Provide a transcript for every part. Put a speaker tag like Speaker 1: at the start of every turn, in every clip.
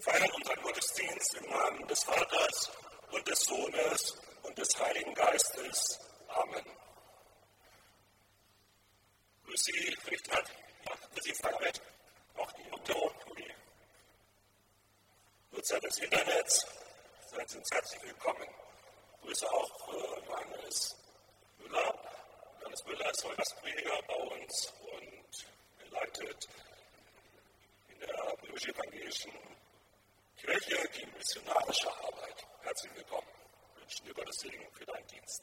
Speaker 1: feiern unseren Gottesdienst im Namen des Vaters und des Sohnes und des Heiligen Geistes. Amen. Grüß Sie, Richter, für Sie Feiert, auch die Jungto, die Nutzer des Internets, seien Sie uns herzlich willkommen. Grüße auch Johannes Müller. Johannes Müller ist Gastprediger bei uns und er leitet in der römisch-evangelischen Kirche die missionarische Arbeit. Herzlich willkommen. Wir wünschen dir Gottes Segen für deinen Dienst.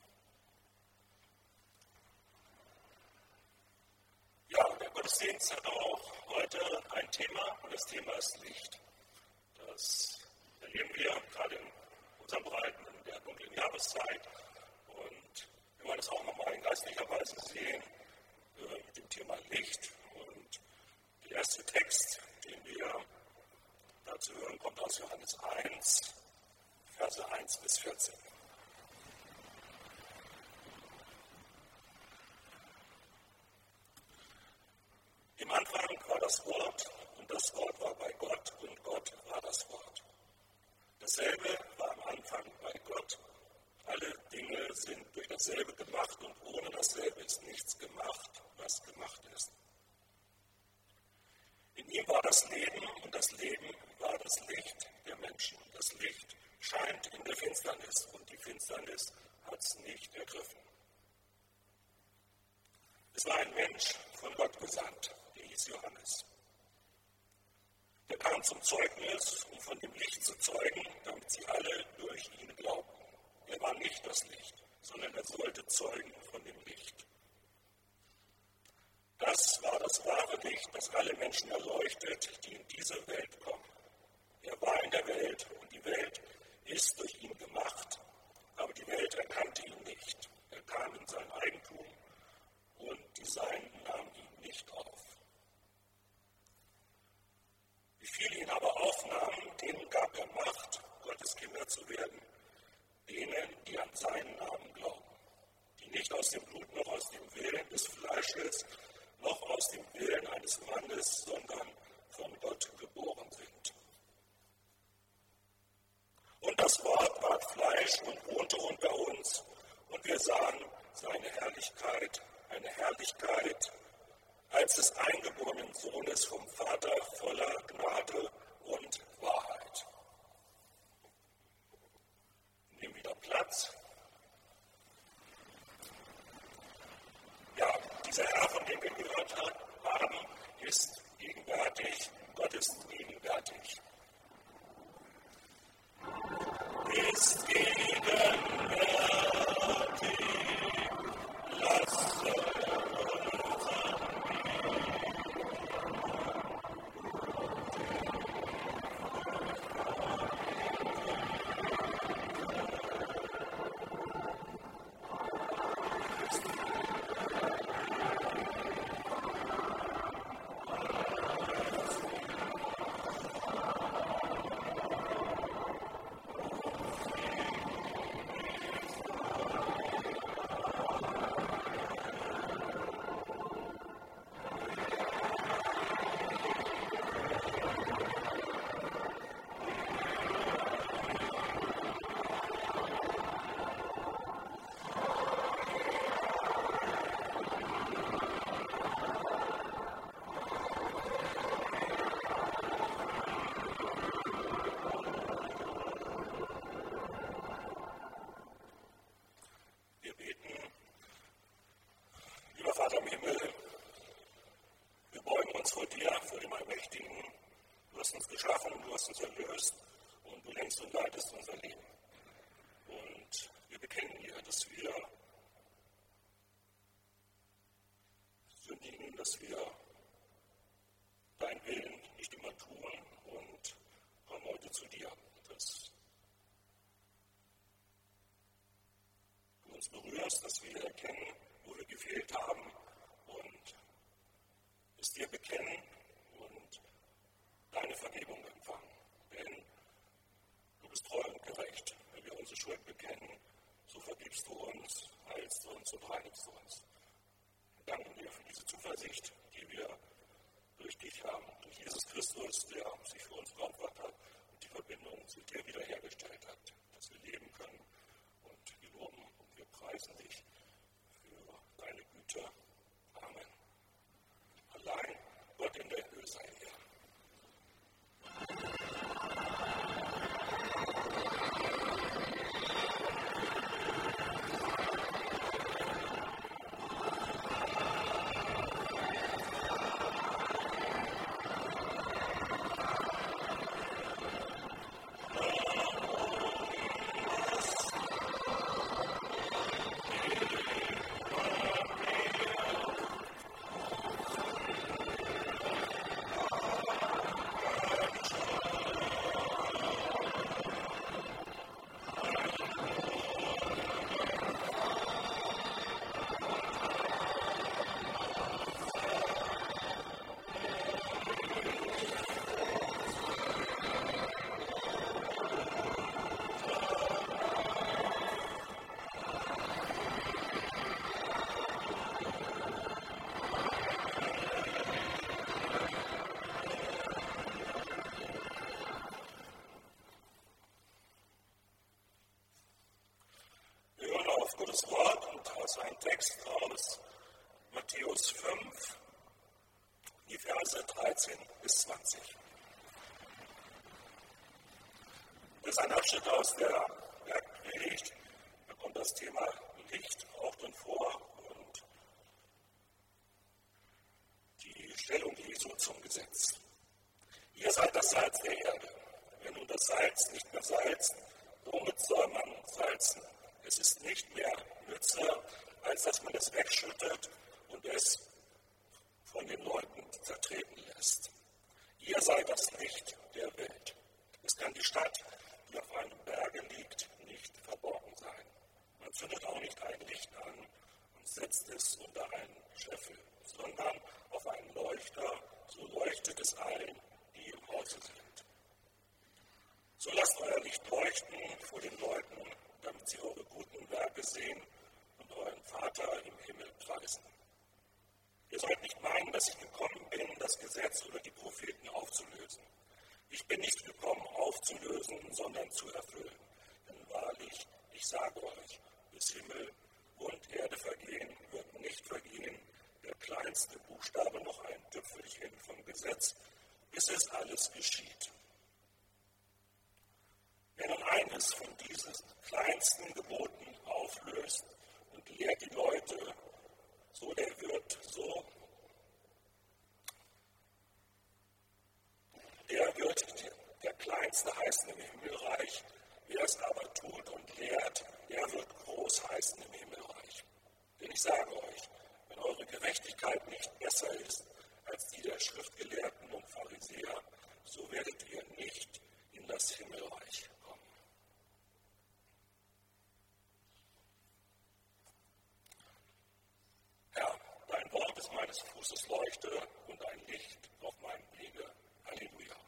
Speaker 1: Ja, der Gottesdienst hat auch heute ein Thema und das Thema ist Licht. Das erleben wir gerade in unseren Breiten in der dunklen Jahreszeit und wir wollen es auch nochmal in geistlicher Weise sehen mit dem Thema Licht. Und der erste Text, den wir dazu hören, kommt aus Johannes 1, Verse 1 bis 14. Im Anfang war das Wort und das Wort war bei Gott und Gott war das Wort. Dasselbe war am Anfang bei Gott. Alle Dinge sind durch dasselbe gemacht und ohne dasselbe ist nichts gemacht, was gemacht ist. In ihm war das Leben und das Leben war das Licht der Menschen. Das Licht scheint in der Finsternis und die Finsternis hat es nicht ergriffen. Es war ein Mensch von Gott gesandt, der hieß Johannes. Der kam zum Zeugnis, um von dem Licht zu zeugen, damit sie alle durch ihn glaubten. Er war nicht das Licht, sondern er sollte zeugen von dem Licht. Das war das wahre Licht, das alle Menschen erleuchtet, die in diese Welt kommen. Er war in der Welt und die Welt ist durch ihn gemacht, aber die Welt erkannte ihn nicht. Er kam in sein Eigentum und die Seinen nahmen ihn nicht auf. Wie viele ihn aber aufnahmen, denen gab er Macht, Gottes Kinder zu werden, denen, die an seinen Namen glauben, die nicht aus dem Blut noch aus dem Willen des Fleisches, noch aus dem Willen eines Mannes, sondern von Gott geboren sind. Und das Wort ward Fleisch und wohnte unter uns, und wir sahen seine Herrlichkeit, eine Herrlichkeit als des eingeborenen Sohnes vom Vater voller Gnade und Wahrheit. Nehmen wieder Platz. Ja, dieser Herr, von dem wir gehört haben, ist gegenwärtig. Gott ist gegenwärtig. Ist gegenwärtig. Lasse Vater im Himmel, wir beugen uns vor dir, vor dem Allmächtigen. Du hast uns geschaffen, du hast uns erlöst und du lenkst und leitest unser Leben. Und wir bekennen dir, dass wir sündigen, dass wir deinen Willen nicht immer tun und kommen heute zu dir, dass du uns berührst, dass wir erkennen, wo wir gefehlt haben und es dir bekennen und deine Vergebung empfangen. Denn du bist treu und gerecht. Wenn wir unsere Schuld bekennen, so vergibst du uns, heilst du uns und reinigst du uns. Wir danken dir für diese Zuversicht, die wir durch dich haben, durch Jesus Jesus Christus, der sich für uns geopfert hat und die Verbindung zu dir wiederhergestellt hat, dass wir leben können. Und wir loben und wir preisen dich für deine Güte. Amen. Allein Gott in der Höhe sei Ehre. Gottes Wort und aus einem Text aus Matthäus 5, die Verse 13 bis 20. Das ist ein Abschnitt aus der Bergpredigt, da kommt das Thema Licht auch drin vor und die Stellung Jesu zum Gesetz. Ihr seid das Salz der Erde. Wenn nun das Salz nicht mehr salzt, womit soll man salzen? Es ist nicht mehr nütze, als dass man es wegschüttet und es von den Leuten zertreten lässt. Ihr seid das Licht der Welt. Es kann die Stadt, die auf einem Berge liegt, nicht verborgen sein. Man zündet auch nicht ein Licht an und setzt es unter einen Scheffel, sondern auf einen Leuchter, so leuchtet es allen, die im Hause sind. So lasst euer Licht leuchten vor den Leuten, damit sie eure guten Werke sehen und euren Vater im Himmel preisen. Ihr sollt nicht meinen, dass ich gekommen bin, das Gesetz oder die Propheten aufzulösen. Ich bin nicht gekommen, aufzulösen, sondern zu erfüllen. Denn wahrlich, ich sage euch, bis Himmel und Erde vergehen, wird nicht vergehen, der kleinste Buchstabe noch ein Tüpfelchen vom Gesetz, bis es alles geschieht. Wer nun eines von diesen kleinsten Geboten auflöst und lehrt die Leute, so der wird der Kleinste heißen im Himmelreich. Wer es aber tut und lehrt, der wird groß heißen im Himmelreich. Denn ich sage euch, wenn eure Gerechtigkeit nicht besser ist als die der Schriftgelehrten und Pharisäer, so werdet ihr nicht in das Himmelreich kommen. Herr, dein Wort ist meines Fußes Leuchte und ein Licht auf meinem Wege. Halleluja.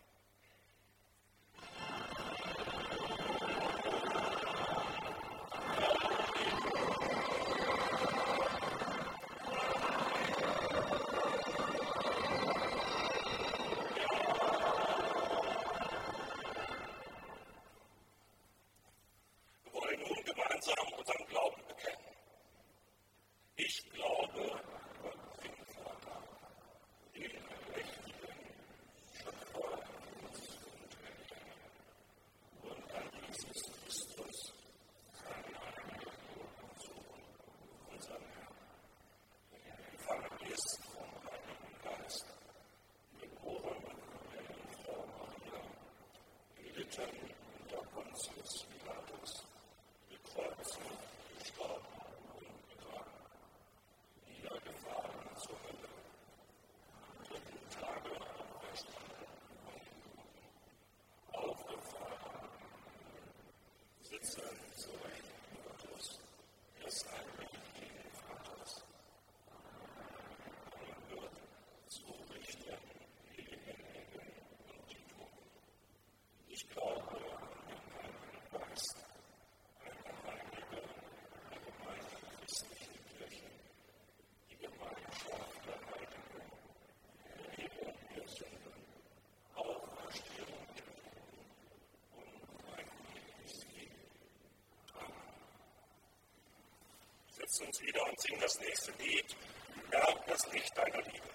Speaker 1: setzen uns wieder und singen das nächste Lied, ja, das Licht deiner Liebe.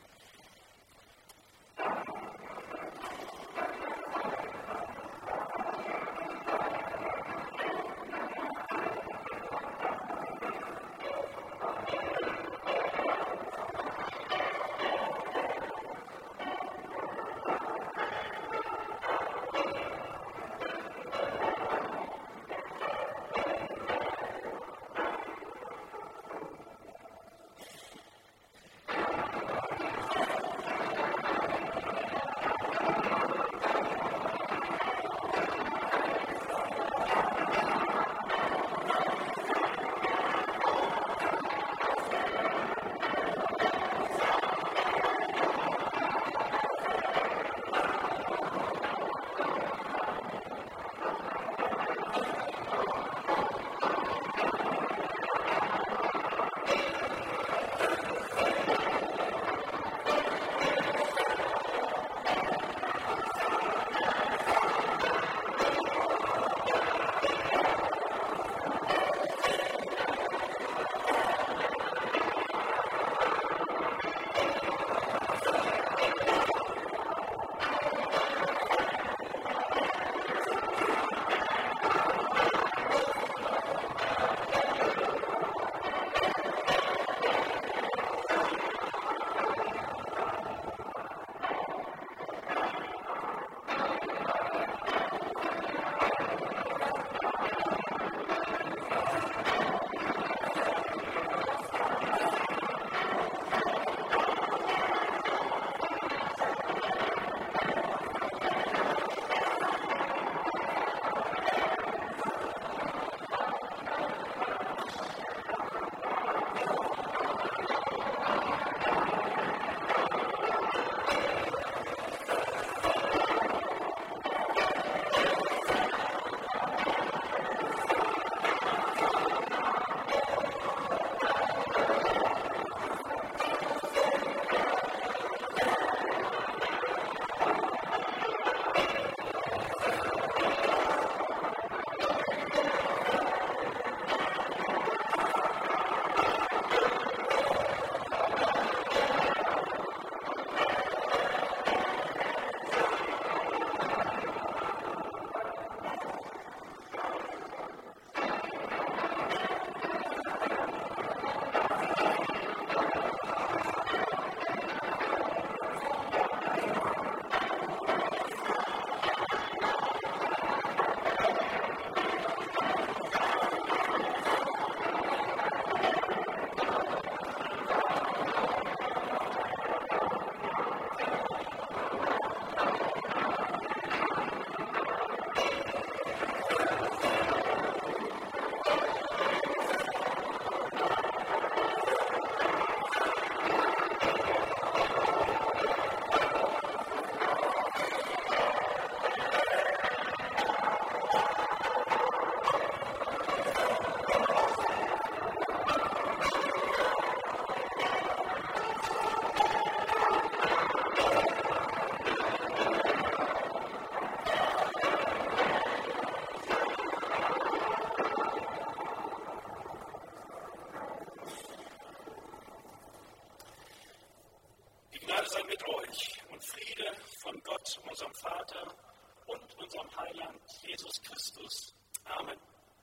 Speaker 1: Sei mit euch und Friede von Gott, unserem Vater und unserem Heiland, Jesus Christus. Amen.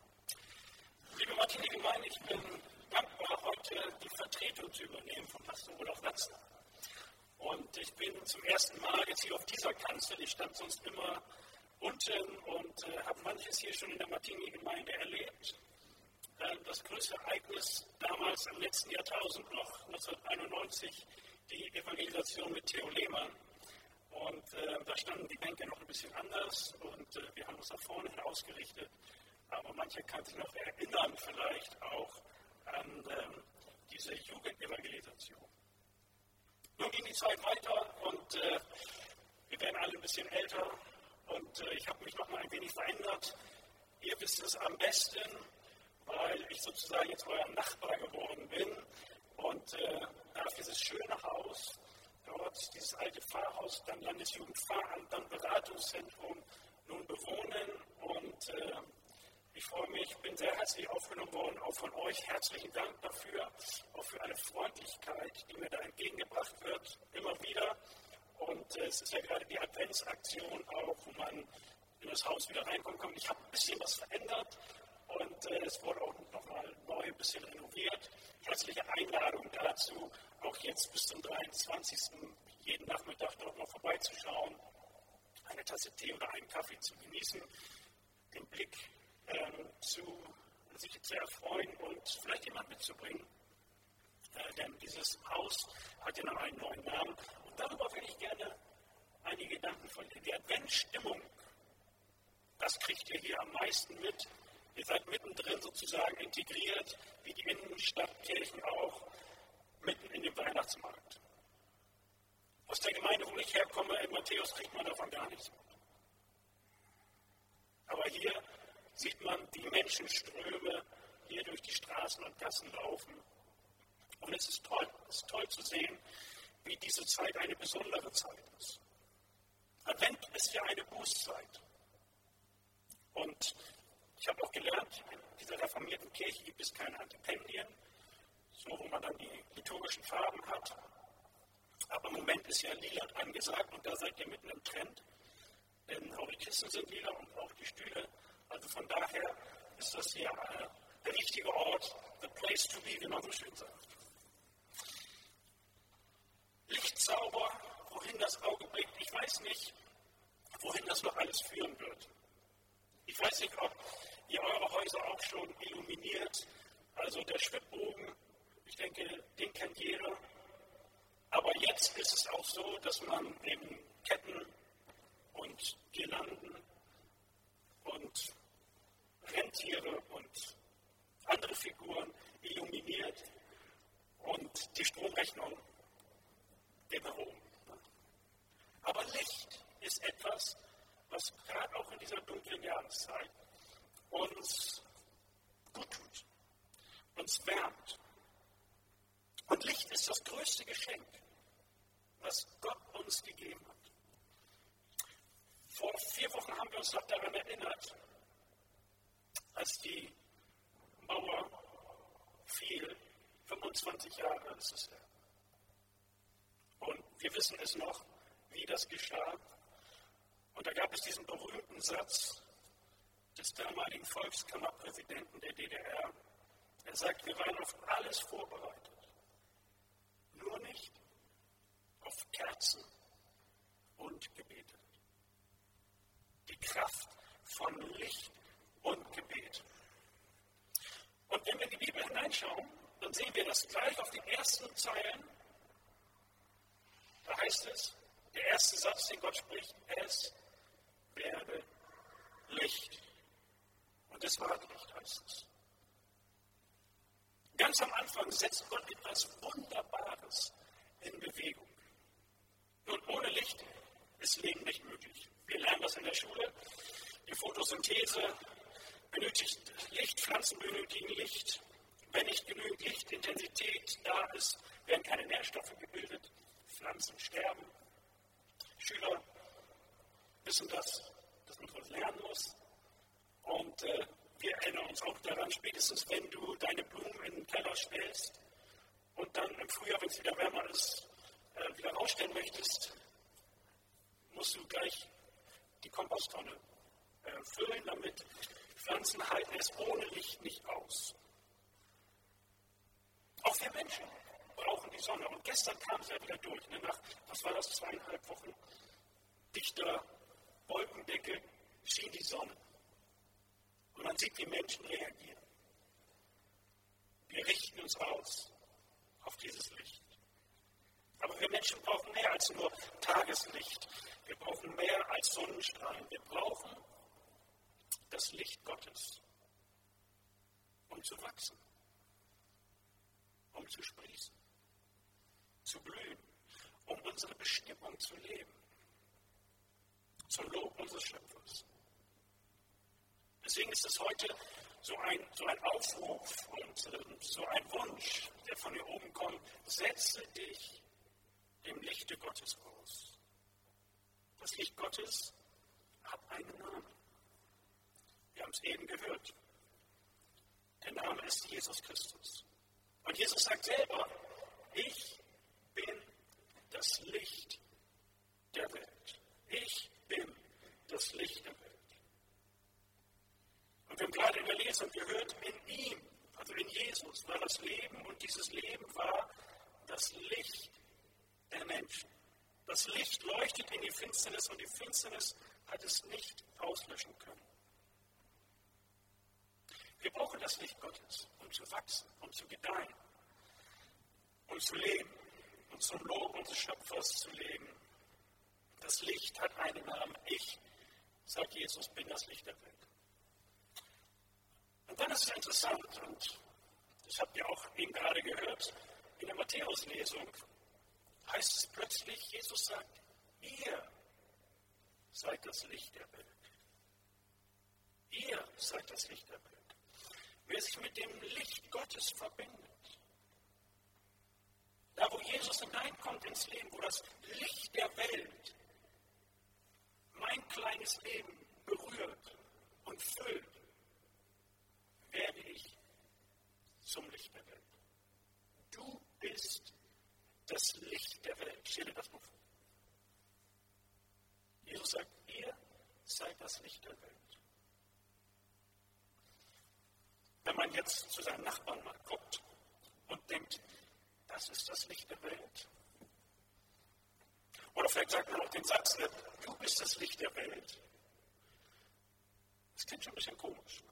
Speaker 1: Liebe Martini-Gemeinde, ich bin dankbar, heute die Vertretung zu übernehmen von Pastor Olaf Latzner. Und ich bin zum ersten Mal jetzt hier auf dieser Kanzel. Ich stand sonst immer unten und habe manches hier schon in der Martini-Gemeinde erlebt. Das größte Ereignis damals im letzten Jahrtausend noch, 1991, die Evangelisation mit Theo Lehmann. Und da standen die Bänke noch ein bisschen anders und wir haben uns nach vorne hin ausgerichtet. Aber manche kann sich noch erinnern vielleicht auch an diese Jugendevangelisation. Nun ging die Zeit weiter und wir werden alle ein bisschen älter und ich habe mich noch mal ein wenig verändert. Ihr wisst es am besten, weil ich sozusagen jetzt euer Nachbar geworden bin und darf dieses schöne Haus, dort dieses alte Pfarrhaus, dann Landesjugendpfarramt, dann Beratungszentrum nun bewohnen und
Speaker 2: Ich freue mich, bin sehr herzlich aufgenommen worden, auch von euch. Herzlichen Dank dafür, auch für eine Freundlichkeit, die mir da entgegengebracht wird, immer wieder. Und es ist ja gerade die Adventsaktion auch, wo man in das Haus wieder reinkommen kann. Ich habe ein bisschen was verändert und es wurde auch nochmal neu ein bisschen renoviert. Herzliche Einladung dazu, auch jetzt bis zum 23. jeden Nachmittag dort noch vorbeizuschauen, eine Tasse Tee oder einen Kaffee zu genießen, den Blick sich zu erfreuen und vielleicht jemand mitzubringen. Denn dieses Haus hat ja noch einen neuen Namen. Und darüber würde ich gerne einige Gedanken verlieren. Die Adventsstimmung, das kriegt ihr hier am meisten mit. Ihr seid mittendrin sozusagen integriert, wie die Innenstadtkirchen auch, mitten in den Weihnachtsmarkt. Aus der Gemeinde, wo ich herkomme, in Matthäus, kriegt man davon gar nichts mit. Aber hier sieht man die Menschenströme hier durch die Straßen und Gassen laufen. Und es ist toll zu sehen, wie diese Zeit eine besondere Zeit ist. Advent ist ja eine Bußzeit. Und ich habe auch gelernt, in dieser reformierten Kirche gibt es keine Antipendien, so wo man dann die liturgischen Farben hat. Aber im Moment ist ja lila angesagt und da seid ihr mitten im Trend. Denn auch die Kissen sind lila und auch die Stühle. Also von daher ist das hier der richtige Ort, the place to be, wie man so schön sagt. Lichtzauber, wohin das Auge blickt, ich weiß nicht, wohin das noch alles führen wird. Ich weiß nicht, ob ihr eure Häuser auch schon illuminiert, also der Schwibbogen, ich denke, den kennt jeder. Aber jetzt ist es auch so, dass man eben Ketten und Girlanden und Rentiere und andere Figuren illuminiert und die Stromrechnung geht nach oben. Aber Licht ist etwas, was gerade auch in dieser dunklen Jahreszeit uns gut tut, uns wärmt. Und Licht ist das größte Geschenk, was Gott uns gegeben hat. Vor 4 Wochen haben wir uns noch daran erinnert, als die Mauer fiel, 25 Jahre ist es her. Und wir wissen es noch, wie das geschah. Und da gab es diesen berühmten Satz des damaligen Volkskammerpräsidenten der DDR. Er sagt, wir waren auf alles vorbereitet, nur nicht auf Kerzen und Gebete. Die Kraft von Licht und Gebet. Und wenn wir in die Bibel hineinschauen, dann sehen wir das gleich auf den ersten Zeilen. Da heißt es, der erste Satz, den Gott spricht, es werde Licht. Und es ward Licht, heißt es. Ganz am Anfang setzt Gott etwas Wunderbares in Bewegung. Und ohne Licht ist Leben nicht möglich. Wir lernen das in der Schule. Die Photosynthese benötigt Licht, Pflanzen benötigen Licht. Wenn nicht genügend Lichtintensität da ist, werden keine Nährstoffe gebildet. Pflanzen sterben. Schüler wissen das, dass man etwas lernen muss. Und wir erinnern uns auch daran, spätestens wenn du deine Blumen in den Keller stellst und dann im Frühjahr, wenn es wieder wärmer ist, wieder rausstellen möchtest, musst du gleich die Komposttonne füllen, damit Pflanzen halten es ohne Licht nicht aus. Auch wir Menschen brauchen die Sonne. Und gestern kam es ja wieder durch. Nach, was war das, 2,5 Wochen dichter Wolkendecke schien die Sonne. Und man sieht, wie Menschen reagieren. Wir richten uns aus auf dieses Licht. Aber wir Menschen brauchen mehr als nur Tageslicht. Wir brauchen mehr als Sonnenstrahlen. Wir brauchen das Licht Gottes, um zu wachsen, um zu sprießen, zu blühen, um unsere Bestimmung zu leben, zum Lob unseres Schöpfers. Deswegen ist es heute so ein Aufruf und so ein Wunsch, der von hier oben kommt: Setze dich dem Lichte Gottes aus. Das Licht Gottes hat einen Namen. Wir haben es eben gehört. Der Name ist Jesus Christus. Und Jesus sagt selber, ich bin das Licht der Welt. Ich bin das Licht der Welt. Und wir haben gerade in der Lesung gehört, in ihm, also in Jesus, war das Leben und dieses Leben war das Licht der Menschen. Das Licht leuchtet in die Finsternis und die Finsternis hat es nicht auslöschen können. Wir brauchen das Licht Gottes, um zu wachsen, um zu gedeihen, um zu leben und zum Lob unseres Schöpfers zu leben. Das Licht hat einen Namen. Ich, sagt Jesus, bin das Licht der Welt. Und dann ist es interessant, und das habt ihr auch eben gerade gehört, in der Matthäus-Lesung heißt es plötzlich, Jesus sagt, ihr seid das Licht der Welt. Ihr seid das Licht der Welt. Wer sich mit dem Licht Gottes verbindet, da wo Jesus hineinkommt ins Leben, wo das Licht der Welt mein kleines Leben berührt und füllt, werde ich zum Licht der Welt. Du bist das Licht der Welt. Stell dir das mal vor. Jesus sagt, ihr seid das Licht der Welt. Wenn man jetzt zu seinen Nachbarn mal guckt und denkt, das ist das Licht der Welt. Oder vielleicht sagt man auch den Satz, du bist das Licht der Welt. Das klingt schon ein bisschen komisch.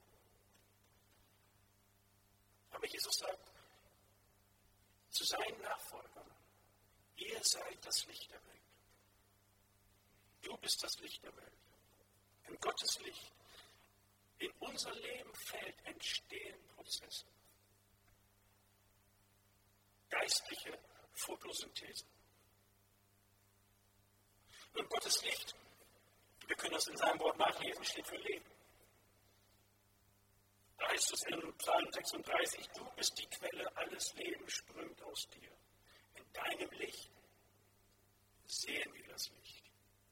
Speaker 2: Aber Jesus sagt zu seinen Nachfolgern, ihr seid das Licht der Welt. Du bist das Licht der Welt. In Gottes Licht. In unser Leben fällt, entstehen Prozesse. Geistliche Photosynthese. Und Gottes Licht, wir können das in seinem Wort nachlesen, steht für Leben. Da heißt es in Psalm 36, du bist die Quelle, alles Leben strömt aus dir. In deinem Licht sehen wir das Licht.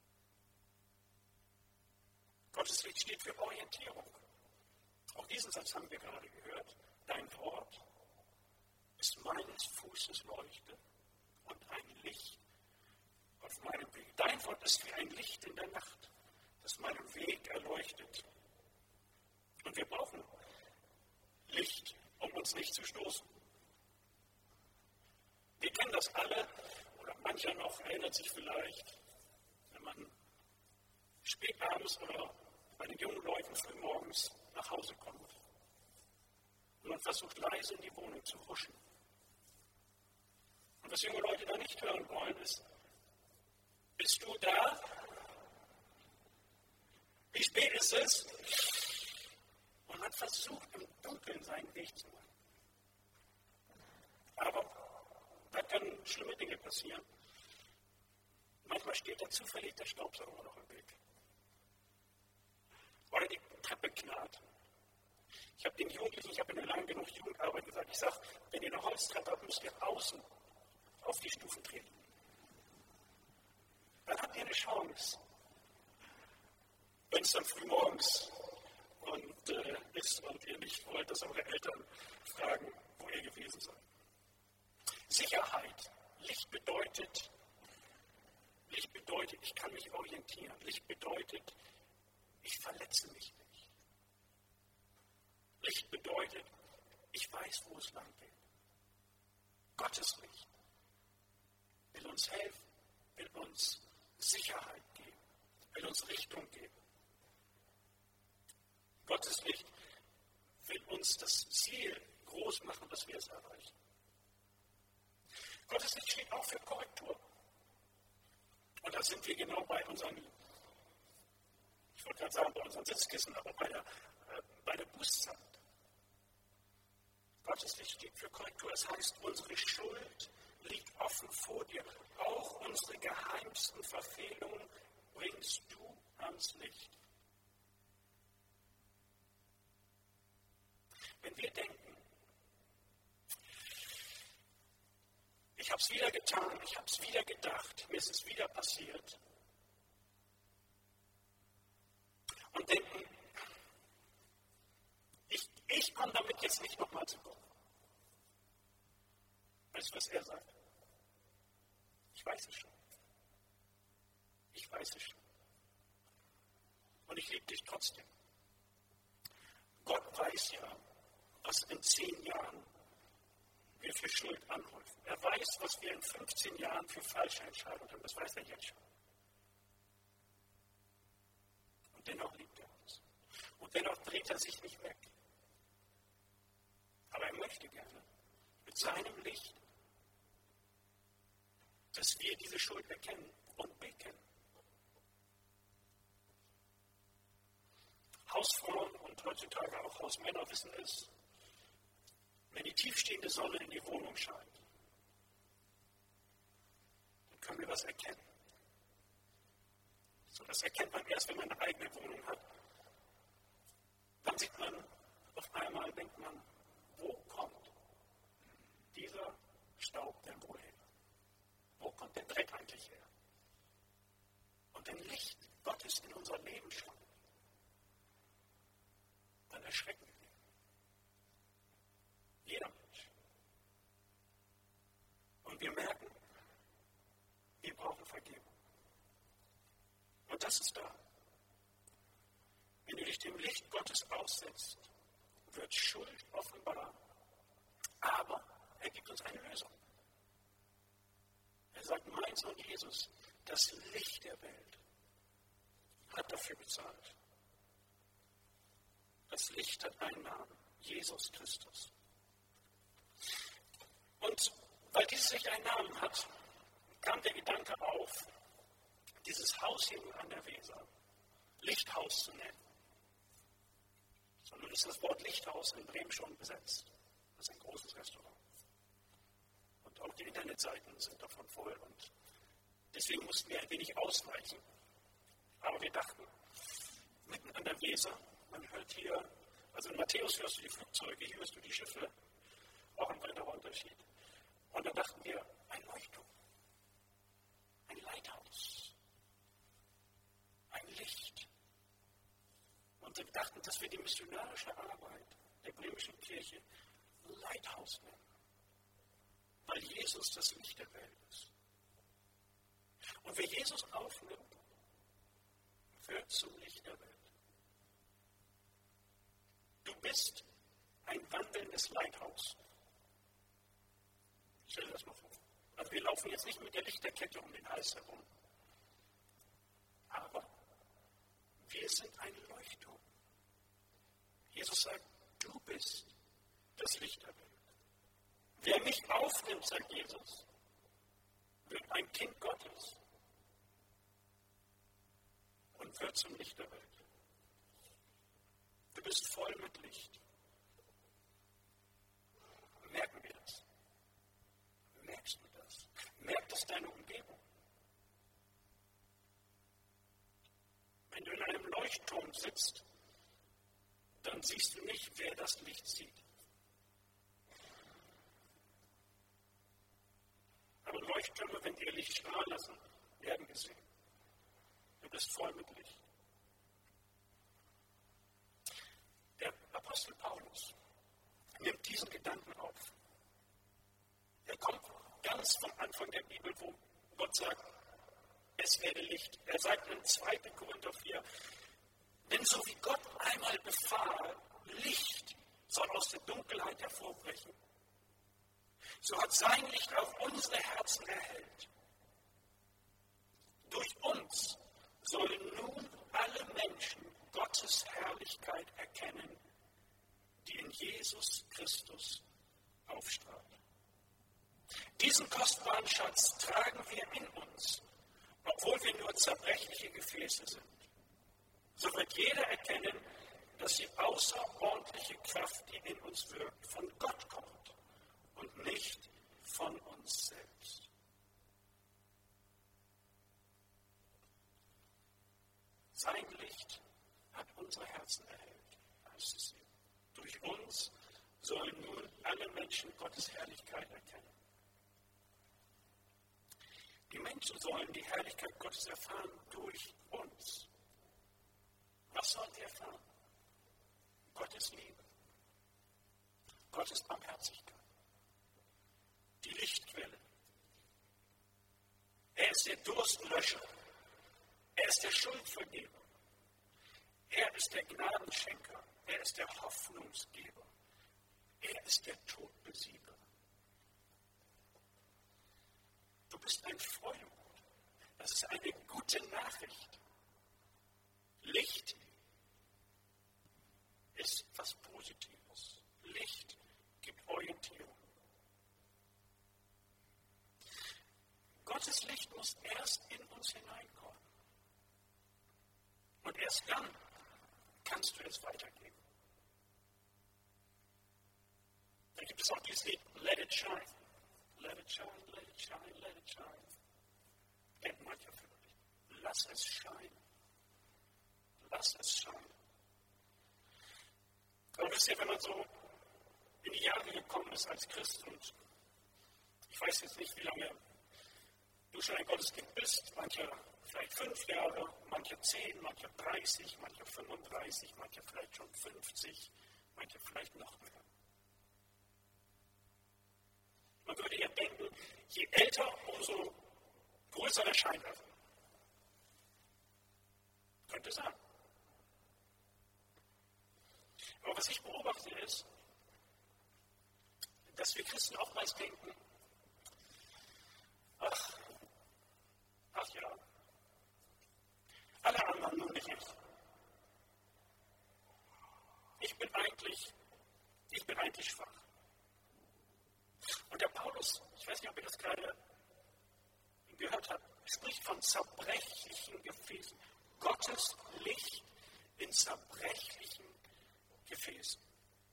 Speaker 2: Gottes Licht steht für Orientierung. Auch diesen Satz haben wir gerade gehört. Dein Wort ist meines Fußes Leuchte und ein Licht auf meinem Weg. Dein Wort ist wie ein Licht in der Nacht, das meinen Weg erleuchtet. Und wir brauchen Licht, um uns nicht zu stoßen. Wir kennen das alle, oder mancher noch erinnert sich vielleicht, wenn man spät abends oder bei den jungen Leuten frühmorgens nach Hause kommt und man versucht leise in die Wohnung zu huschen. Und was junge Leute da nicht hören wollen ist, bist du da? Wie spät ist es? Und man versucht im Dunkeln seinen Weg zu machen. Aber da können schlimme Dinge passieren. Manchmal steht da zufällig der Staubsauger noch im Weg. Oder die Treppe knarrt. Ich habe den Jugendlichen, ich habe in lange genug Jugendarbeit gesagt, ich sage, wenn ihr eine Holztreppe habt, müsst ihr außen auf die Stufen treten. Dann habt ihr eine Chance. Wenn es dann früh morgens ist und ihr nicht wollt, dass eure Eltern fragen, wo ihr gewesen seid. Sicherheit. Licht bedeutet, ich kann mich orientieren. Licht bedeutet, ich verletze mich nicht. Licht bedeutet, ich weiß, wo es lang geht. Gottes Licht will uns helfen, will uns Sicherheit geben, will uns Richtung geben. Gottes Licht will uns das Ziel groß machen, dass wir es erreichen. Gottes Licht steht auch für Korrektur. Und da sind wir genau bei unseren, ich wollte gerade sagen, bei unseren Sitzkissen, aber bei der Bußzeit. Gottes Licht steht für Korrektur. Das heißt, unsere Schuld liegt offen vor dir. Auch unsere geheimsten Verfehlungen bringst du ans Licht. Wenn wir denken, ich habe es wieder getan, ich habe es wieder gedacht, mir ist es wieder passiert, und denken, ich komme damit Sag jetzt nicht nochmal zu Gott. Weißt du, was er sagt? Ich weiß es schon. Ich weiß es schon. Und ich liebe dich trotzdem. Gott weiß ja, was in 10 Jahren wir für Schuld anhäufen. Er weiß, was wir in 15 Jahren für falsche Entscheidungen haben. Das weiß er jetzt schon. Und dennoch liebt er uns. Und dennoch dreht er sich nicht weg. Aber er möchte gerne mit seinem Licht, dass wir diese Schuld erkennen und bekennen. Hausfrauen und heutzutage auch Hausmänner wissen es, wenn die tiefstehende Sonne in die Wohnung scheint, dann können wir was erkennen. So, das erkennt man erst, wenn man eine eigene Wohnung hat. Dann sieht man, auf einmal denkt man, wo kommt dieser Staub denn wohl her? Wo kommt der Dreck eigentlich her? Und wenn Licht Gottes in unser Leben scheint, dann erschrecken wir. Jeder Mensch. Und wir merken, wir brauchen Vergebung. Und das ist da. Wenn du dich dem Licht Gottes aussetzt, wird Schuld offenbar. Aber er gibt uns eine Lösung. Er sagt, mein Sohn Jesus, das Licht der Welt, hat dafür bezahlt. Das Licht hat einen Namen, Jesus Christus. Und weil dieses Licht einen Namen hat, kam der Gedanke auf, dieses Haus hier an der Weser Lichthaus zu nennen. So, nun ist das Wort Lichthaus in Bremen schon besetzt. Das ist ein großes Restaurant. Und auch die Internetseiten sind davon voll. Und deswegen mussten wir ein wenig ausweichen. Aber wir dachten, mitten an der Weser, man hört hier, also in Matthäus hörst du die Flugzeuge, hier hörst du die Schiffe, auch ein weiterer Unterschied. Und dann dachten wir, ein Leuchtturm, ein Lighthouse, ein Licht. Und wir dachten, dass wir die missionarische Arbeit der bremischen Kirche Lighthouse nennen, weil Jesus das Licht der Welt ist. Und wer Jesus aufnimmt, wird zum Licht der Welt. Du bist ein wandelndes Lighthouse. Stell dir das mal vor. Also wir laufen jetzt nicht mit der Lichterkette um den Hals herum. Aber wir sind ein Leuchtturm. Jesus sagt, du bist das Licht der Welt. Wer mich aufnimmt, sagt Jesus, wird ein Kind Gottes und wird zum Licht der Welt. Du bist voll mit Licht. Merken wir das? Merkst du das? Merkt das deine Umgebung? Wenn du in einem Leuchtturm sitzt, dann siehst du nicht, wer das Licht sieht. Aber Leuchttürme, wenn die ihr Licht strahlen lassen, werden gesehen. Du bist voll mit Licht. Der Apostel Paulus nimmt diesen Gedanken auf. Er kommt ganz vom Anfang der Bibel, wo Gott sagt, es werde Licht. Er sagt in 2. Korinther 4, denn so wie Gott einmal befahl, Licht soll aus der Dunkelheit hervorbrechen, so hat sein Licht auch unsere Herzen erhellt. Durch uns sollen nun alle Menschen Gottes Herrlichkeit erkennen, die in Jesus Christus aufstrahlt. Diesen kostbaren Schatz tragen wir in uns, obwohl wir nur zerbrechliche Gefäße sind. So wird jeder erkennen, dass die außerordentliche Kraft, die in uns wirkt, von Gott kommt und nicht von uns selbst. Sein Licht hat unsere Herzen erhellt, heißt es hier. Durch uns sollen nun alle Menschen Gottes Herrlichkeit erkennen. Die Menschen sollen die Herrlichkeit Gottes erfahren durch uns. Was sollen sie erfahren? Gottes Liebe. Gottes Barmherzigkeit. Die Lichtquelle. Er ist der Durstlöscher. Er ist der Schuldvergeber. Er ist der Gnadenschenker. Er ist der Hoffnungsgeber. Er ist der Todbesieger. Du bist ein Freund. Das ist eine gute Nachricht. Licht ist was Positives. Licht gibt Orientierung. Gottes Licht muss erst in uns hineinkommen. Und erst dann kannst du es weitergeben. Da gibt es auch dieses Lied, Let it shine. Let it shine, let it shine, let it shine. Kennt mancher vielleicht. Lass es scheinen. Lass es scheinen. Aber wisst ihr, wenn man so in die Jahre gekommen ist als Christ, und ich weiß jetzt nicht, wie lange du schon ein Gotteskind bist, manche vielleicht 5 Jahre, manche 10, manche 30, manche 35, manche vielleicht schon 50, manche vielleicht noch mehr. Man würde ja denken, je älter, umso größer der Scheinwerfer. Könnte sein. Aber was ich beobachte ist, dass wir Christen oftmals denken, ach ja, alle anderen, nur nicht ich. Ich bin eigentlich schwach. Und der Paulus, ich weiß nicht, ob ihr das gerade gehört habt, spricht von zerbrechlichen Gefäßen. Gottes Licht in zerbrechlichen Gefäßen.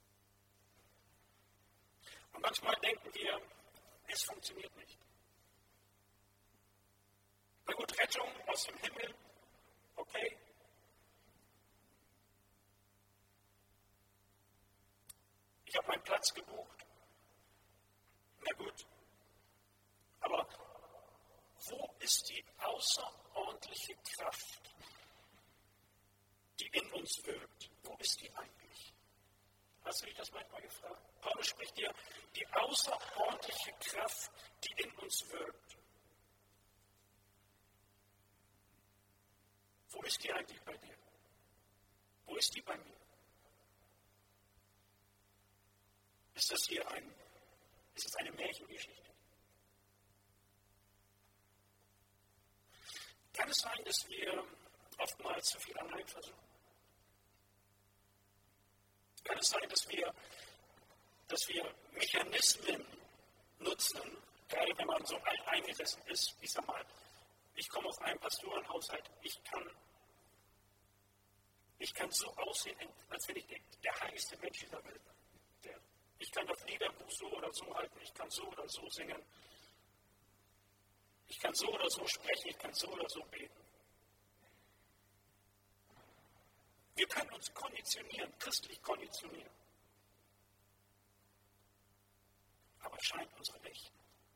Speaker 2: Und manchmal denken wir, es funktioniert nicht. Na gut, Rettung aus dem Himmel, okay. Ich habe meinen Platz gebucht. Na gut. Aber wo ist die außerordentliche Kraft, die in uns wirkt? Wo ist die eigentlich? Hast du dich das manchmal gefragt? Paulus spricht hier, die außerordentliche Kraft, die in uns wirkt. Wo ist die eigentlich bei dir? Wo ist die bei mir? Ist das eine Märchengeschichte? Kann es sein, dass wir oftmals zu viel allein versuchen? Kann es sein, dass wir Mechanismen nutzen, gerade wenn man so eingesessen ist, ich sag mal, ich komme aus einem Pastorenhaushalt, ich kann so aussehen, als wenn ich der heiligste Mensch dieser Welt bin. Ich kann das Liederbuch so oder so halten, ich kann so oder so singen, ich kann so oder so sprechen, ich kann so oder so beten. Wir können uns konditionieren, christlich konditionieren. Aber scheint unsere Licht,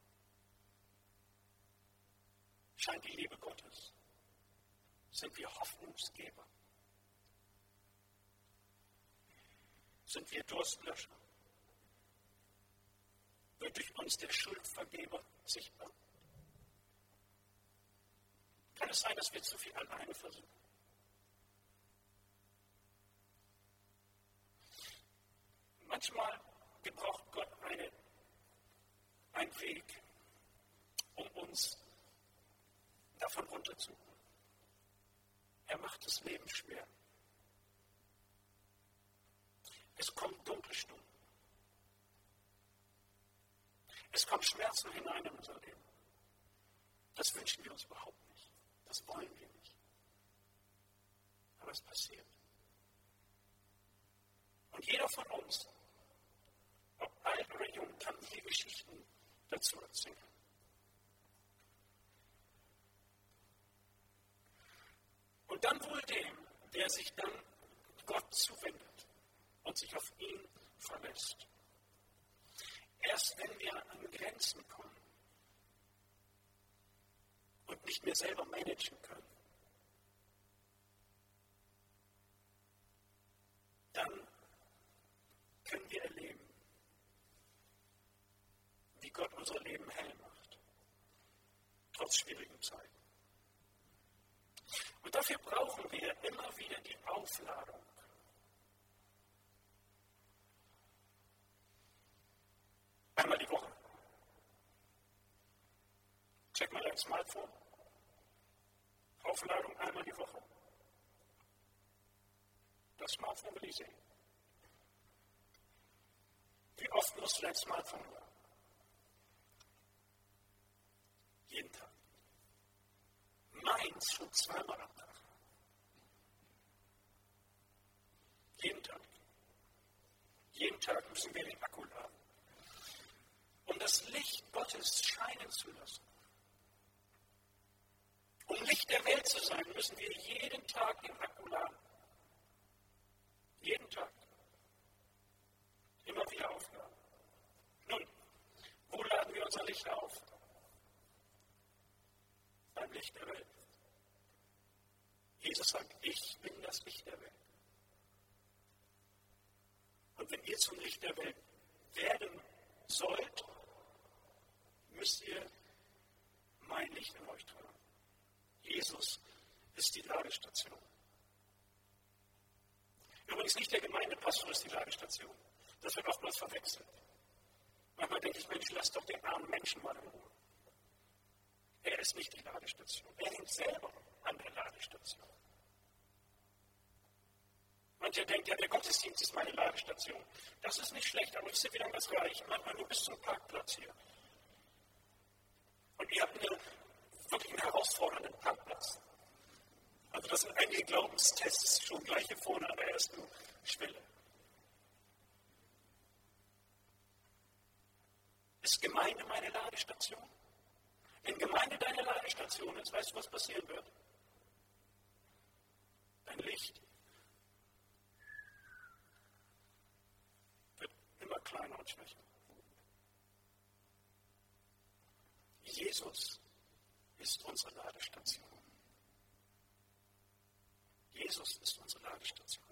Speaker 2: scheint die Liebe Gottes, sind wir Hoffnungsgeber, sind wir Durstlöscher, wird durch uns der Schuldvergeber sichtbar. Kann es sein, dass wir zu viel alleine versuchen? Manchmal gebraucht Gott einen Weg, um uns davon runterzuholen. Er macht das Leben schwer. Es kommt dunkle Stunden. Es kommen Schmerzen hinein in unser Leben. Das wünschen wir uns überhaupt nicht. Das wollen wir nicht. Aber es passiert. Und jeder von uns, ob alt oder jung, kann viele Geschichten dazu erzählen. Und dann wohl dem, der sich dann Gott zuwendet und sich auf ihn verlässt. Erst wenn wir an Grenzen kommen und nicht mehr selber managen können, dann können wir erleben, wie Gott unser Leben hell macht, trotz schwierigen Zeiten. Und dafür brauchen wir immer wieder die Aufladung. Einmal die Woche. Check mal dein Smartphone. Aufladung einmal die Woche. Das Smartphone will ich sehen. Wie oft nutzt du dein Smartphone? Jeden Tag. Meins schon zweimal am Tag. Jeden Tag. Jeden Tag müssen wir den Akku laden. Um das Licht Gottes scheinen zu lassen. Um Licht der Welt zu sein, müssen wir jeden Tag den Akku laden. Jeden Tag. Immer wieder aufladen. Nun, wo laden wir unser Licht auf? Beim Licht der Welt. Jesus sagt, ich bin das Licht der Welt. Und wenn ihr zum Licht der Welt werden sollt, müsst ihr mein Licht in euch tragen. Jesus ist die Ladestation. Übrigens nicht der Gemeindepastor ist die Ladestation. Das wird oftmals verwechselt. Manchmal denke ich, Mensch, lass doch den armen Menschen mal in Ruhe. Er ist nicht die Ladestation. Er hängt selber an der Ladestation. Mancher denkt, ja, der Gottesdienst ist meine Ladestation. Das ist nicht schlecht, aber wisst ihr, wie lange das reicht? Manchmal nur bis zum Parkplatz hier. Und ihr habt wirklich einen herausfordernden Parkplatz. Also das sind einige Glaubenstests schon gleich hier vorne an der ersten Schwelle. Ist Gemeinde meine Ladestation? Wenn Gemeinde deine Ladestation ist, weißt du, was passieren wird? Dein Licht wird immer kleiner und schwächer. Jesus ist unsere Ladestation. Jesus ist unsere Ladestation.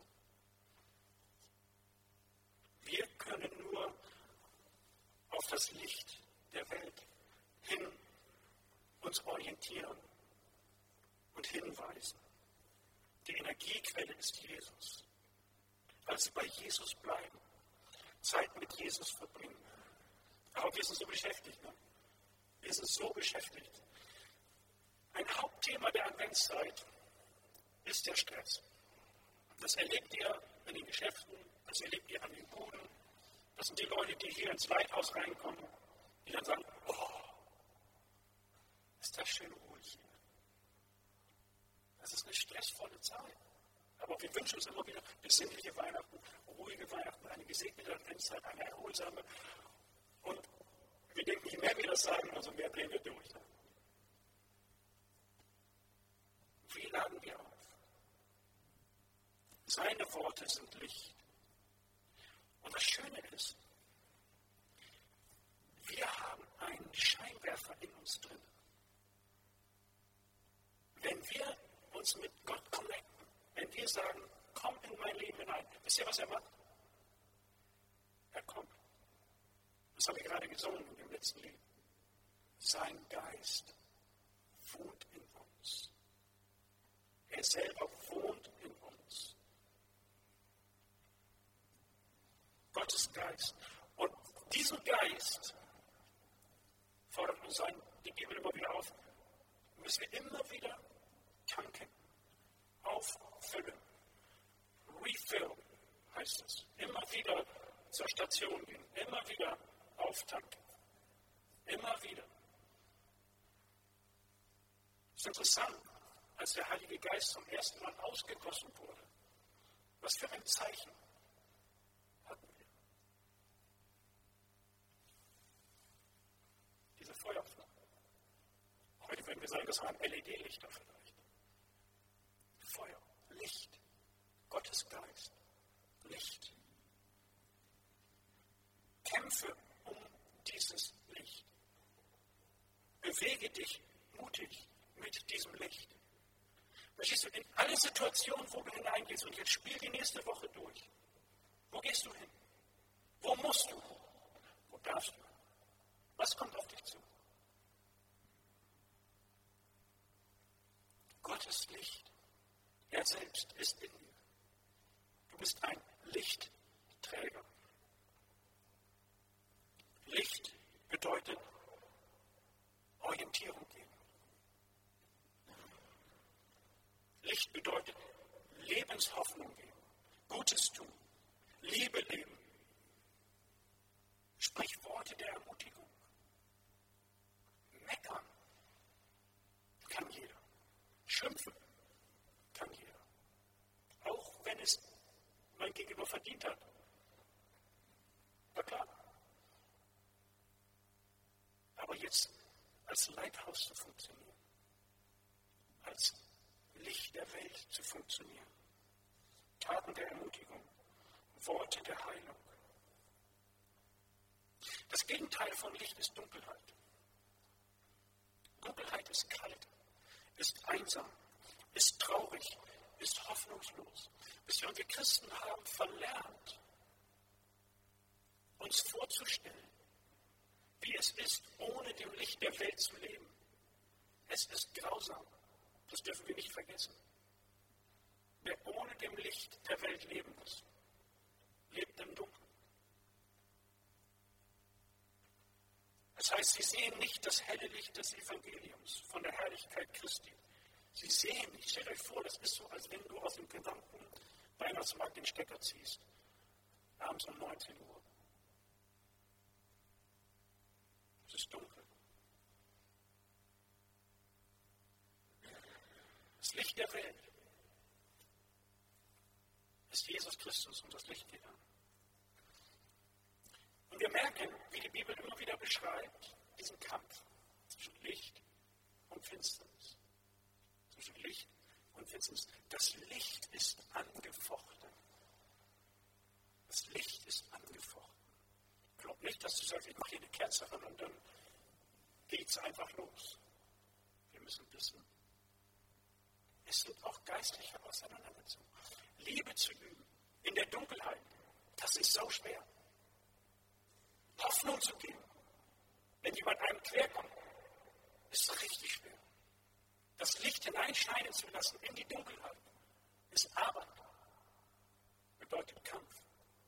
Speaker 2: Wir können nur auf das Licht der Welt hin uns orientieren und hinweisen. Die Energiequelle ist Jesus. Also bei Jesus bleiben, Zeit mit Jesus verbringen. Aber wir sind so beschäftigt. Ne? Wir sind so beschäftigt. Ein Hauptthema der Adventszeit ist der Stress. Das erlebt ihr in den Geschäften, das erlebt ihr an den Buden. Das sind die Leute, die hier ins Leithaus reinkommen, die dann sagen, oh, ist das schön ruhig hier. Das ist eine stressvolle Zeit. Aber wir wünschen uns immer wieder besinnliche Weihnachten, ruhige Weihnachten, eine gesegnete Adventszeit, eine erholsame. Und wir denken, je mehr wir das sagen, umso mehr drehen wir durch. Wie laden wir auf? Seine Worte sind Licht. Und das Schöne ist, wir haben einen Scheinwerfer in uns drin. Wenn wir uns mit Gott connecten, wenn wir sagen, komm in mein Leben hinein, wisst ihr, was er macht? Er kommt. Das habe ich gerade gesungen in dem letzten Lied. Sein Geist wohnt in uns. Er selber wohnt in uns. Gottes Geist. Und diesen Geist fordert uns ein, die geben wir immer wieder auf, müssen wir immer wieder tanken, auffüllen. Refill heißt es. Immer wieder zur Station gehen, immer wieder auftanken. Immer wieder. Es ist interessant, als der Heilige Geist zum ersten Mal ausgegossen wurde. Was für ein Zeichen hatten wir? Diese Feuerflamme. Heute würden wir sagen, das waren LED-Lichter vielleicht. Feuer, Licht, Gottes Geist, Licht. Kämpfe um dieses Licht. Bewege dich mutig mit diesem Licht. Verstehst du, in alle Situationen, wo du hineingehst, und jetzt spiel die nächste Woche durch. Wo gehst du hin? Wo musst du? Wo darfst du? Was kommt auf dich zu? Gottes Licht, er selbst ist in dir. Du bist ein Lichtträger. Licht bedeutet Orientierung geben. Licht bedeutet Lebenshoffnung geben, Gutes tun, Liebe leben. Sprich Worte der Ermutigung. Meckern kann jeder. Schimpfen kann jeder. Auch wenn es mein Gegenüber verdient hat. War klar. Aber jetzt als Leithaus zu funktionieren, als Licht der Welt zu funktionieren, Taten der Ermutigung, Worte der Heilung. Das Gegenteil von Licht ist Dunkelheit. Dunkelheit ist kalt, ist einsam, ist traurig, ist hoffnungslos. Wisst ihr, und wir Christen haben verlernt, uns vorzustellen, wie es ist, ohne dem Licht der Welt zu leben. Es ist grausam. Das dürfen wir nicht vergessen. Wer ohne dem Licht der Welt leben muss, lebt im Dunkeln. Das heißt, sie sehen nicht das helle Licht des Evangeliums von der Herrlichkeit Christi. Sie sehen nicht. Stellt euch vor, das ist so, als wenn du aus dem gesamten Weihnachtsmarkt den Stecker ziehst. Abends um 19 Uhr. Es ist dunkel. Das Licht der Welt ist Jesus Christus und das Licht geht an. Und wir merken, wie die Bibel immer wieder beschreibt, diesen Kampf zwischen Licht und Finsternis. Zwischen Licht und Finsternis. Das Licht ist angefochten. Das Licht ist angefochten. Ich glaube nicht, dass du sagst, ich mache hier eine Kerze an und dann geht es einfach los. Wir müssen wissen, es sind auch geistliche Auseinandersetzungen. Liebe zu üben in der Dunkelheit, das ist so schwer. Hoffnung zu geben, wenn jemand einem querkommt, ist richtig schwer. Das Licht hineinscheinen zu lassen in die Dunkelheit, ist Arbeit, bedeutet Kampf.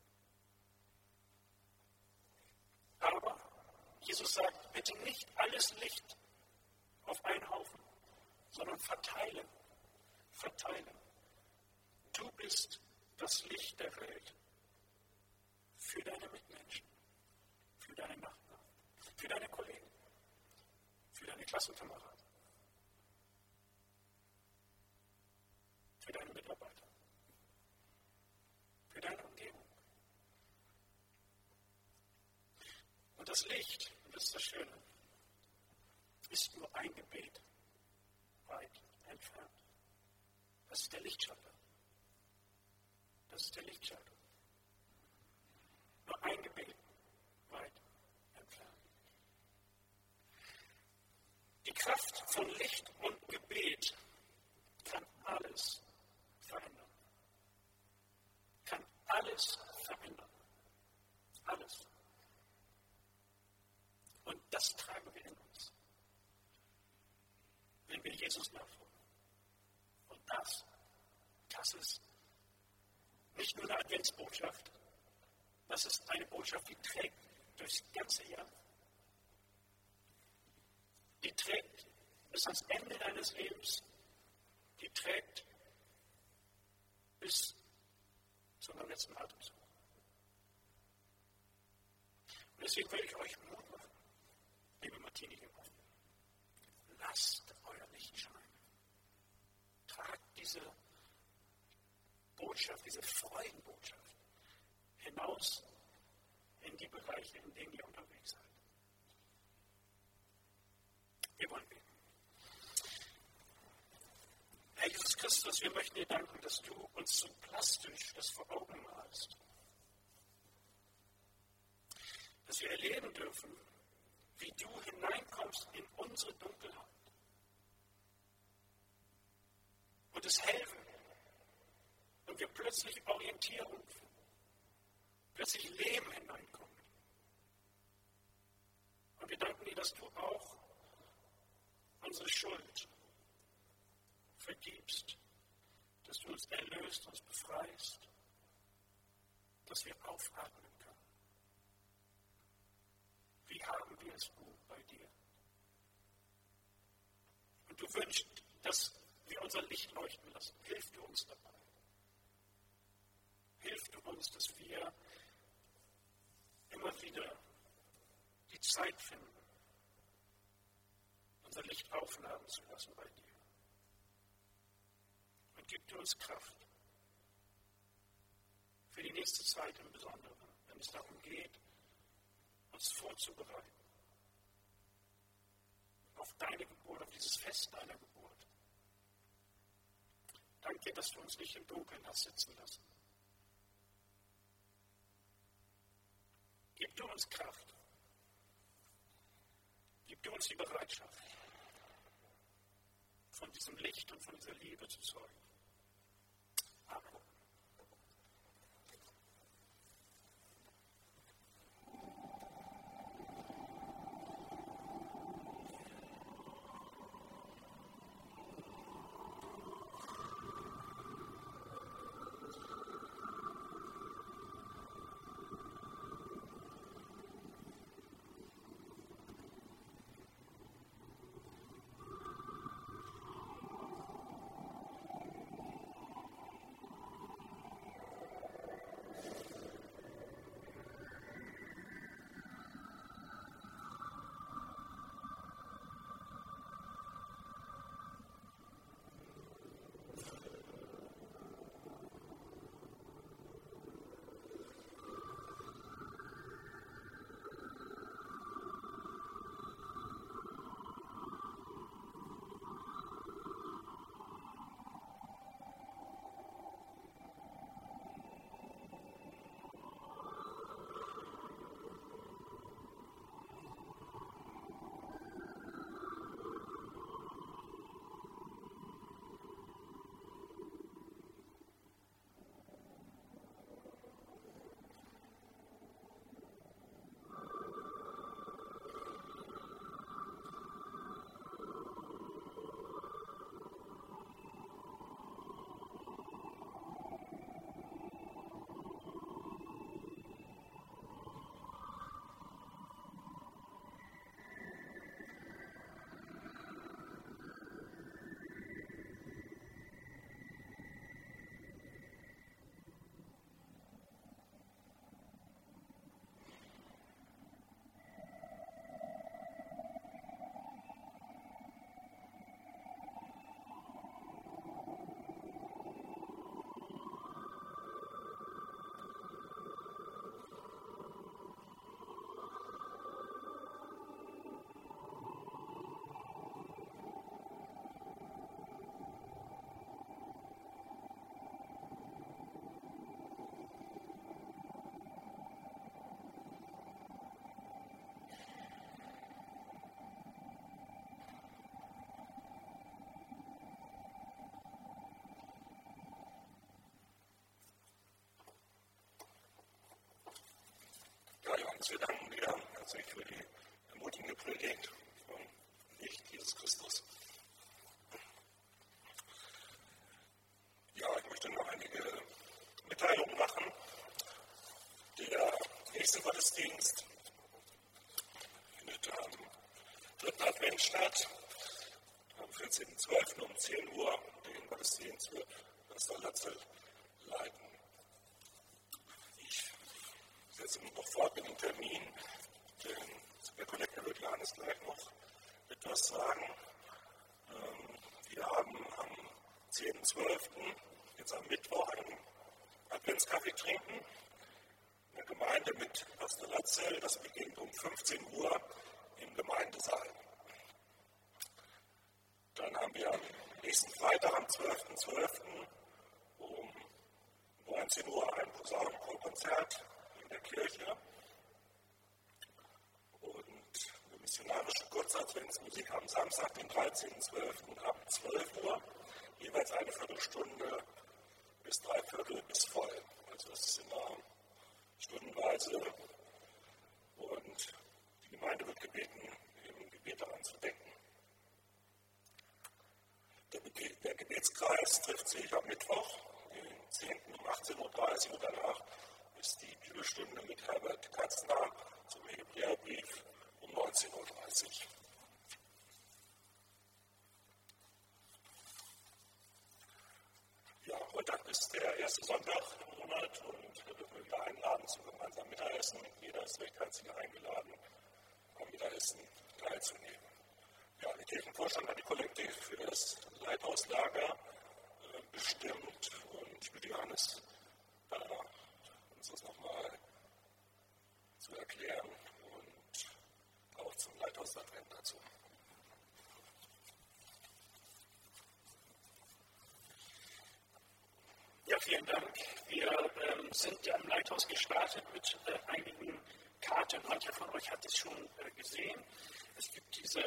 Speaker 2: Aber Jesus sagt, bitte nicht alles Licht auf einen Haufen, sondern verteilen. Verteilen. Du bist das Licht der Welt für deine Mitmenschen, für deine Nachbarn, für deine Kollegen, für deine Klassenkameraden, für deine Mitarbeiter, für deine Umgebung. Und das Licht, und das ist das Schöne, ist nur ein Gebet weit entfernt. Das ist der Lichtschalter. Das ist der Lichtschalter. Nur ein Gebet weit entfernt. Die Kraft von Licht und Gebet kann alles verändern. Kann alles verändern. Alles. Und das tragen wir in uns, wenn wir Jesus nachfolgen. Und das ist nicht nur eine Adventsbotschaft, das ist eine Botschaft, die trägt durchs ganze Jahr. Die trägt bis ans Ende deines Lebens. Die trägt bis zu meinem letzten Atemzug. Und deswegen will ich euch Mut machen, liebe Martini-Gemeinde. Lasst euer Licht scheinen. Tragt diese Botschaft, diese Freudenbotschaft hinaus in die Bereiche, in denen ihr unterwegs seid. Wir wollen beten. Herr Jesus Christus, wir möchten dir danken, dass du uns so plastisch das vor Augen malst. Dass wir erleben dürfen, wie du hineinkommst in unsere Dunkelheit. Und es helfen. Und wir plötzlich Orientierung finden. Plötzlich Leben hineinkommt. Und wir danken dir, dass du auch unsere Schuld vergibst, dass du uns erlöst, uns befreist, dass wir aufatmen können. Wie haben wir es gut bei dir? Und du wünschst, dass wir unser Licht leuchten lassen. Hilf du uns dabei. Hilf du uns, dass wir immer wieder die Zeit finden, unser Licht aufladen zu lassen bei dir. Und gib du uns Kraft für die nächste Zeit im Besonderen, wenn es darum geht, uns vorzubereiten auf deine Geburt, auf dieses Fest deiner Geburt. Danke dir, dass du uns nicht im Dunkeln hast sitzen lassen. Gib du uns Kraft. Gib du uns die Bereitschaft, von diesem Licht und von dieser Liebe zu zeugen. Amen.
Speaker 1: Wir danken dir herzlich für die ermutigende Predigt von Licht Jesus Christus. Ja, ich möchte noch einige Mitteilungen machen. Der nächste Gottesdienst findet am 3. Advent statt, am 14.12. um 10 Uhr. Den Gottesdienst wird Pastor Latzel leiten. Ich setze noch fort mit dem Termin, denn der Kollektor wird Johannes gleich noch etwas sagen. Wir haben am 10.12., jetzt am Mittwoch, einen Adventskaffee trinken in der Gemeinde mit Pastor Latzel. Das beginnt um 15 Uhr im Gemeindesaal. Dann haben wir am nächsten Freitag, am 12.12. um 19 Uhr ein Posaunenchorkonzert in der Kirche und eine missionarische Kurzadventsmusik am Samstag, den 13.12. ab 12 Uhr, jeweils eine Viertelstunde bis dreiviertel bis voll. Also das ist immer stundenweise und die Die Gemeinde wird gebeten, im Gebet daran zu denken. Der Gebetskreis trifft sich am Mittwoch, den 10. um 18:30 Uhr und danach ist die Bibelstunde mit Herbert Katzner zum Hebräerbrief um 19:30 Uhr. Ja, heute ist der erste Sonntag im Monat und wir dürfen wieder einladen zum gemeinsamen Mittagessen. Jeder ist recht herzlich eingeladen, am Mittagessen teilzunehmen. Ja, der Kirchenvorstand hat die Kollekte für das Leithauslager bestimmt und ich bitte Johannes, uns das nochmal zu erklären und auch zum Leithausadvent dazu.
Speaker 2: Ja, vielen Dank. Wir sind ja im Leithaus gestartet mit einigen Karten. Mancher von euch hat es schon gesehen. Es gibt diese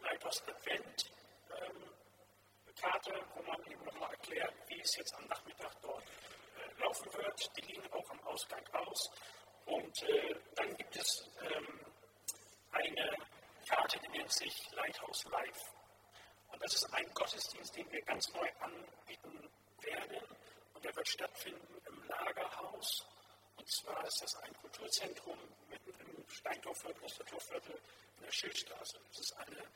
Speaker 2: Leithaus-Advent-Karte, wo man eben nochmal erklärt, wie es jetzt am Nachmittag dort laufen wird. Die liegen auch am Ausgang aus. Und dann gibt es eine Karte, die nennt sich Leithaus Live. Und das ist ein Gottesdienst, den wir ganz neu anbieten werden. Und der wird stattfinden im Lagerhaus. Und zwar ist das ein Kulturzentrum mitten im Steintorviertel, Ostertorviertel in der Schildstraße. Das ist eine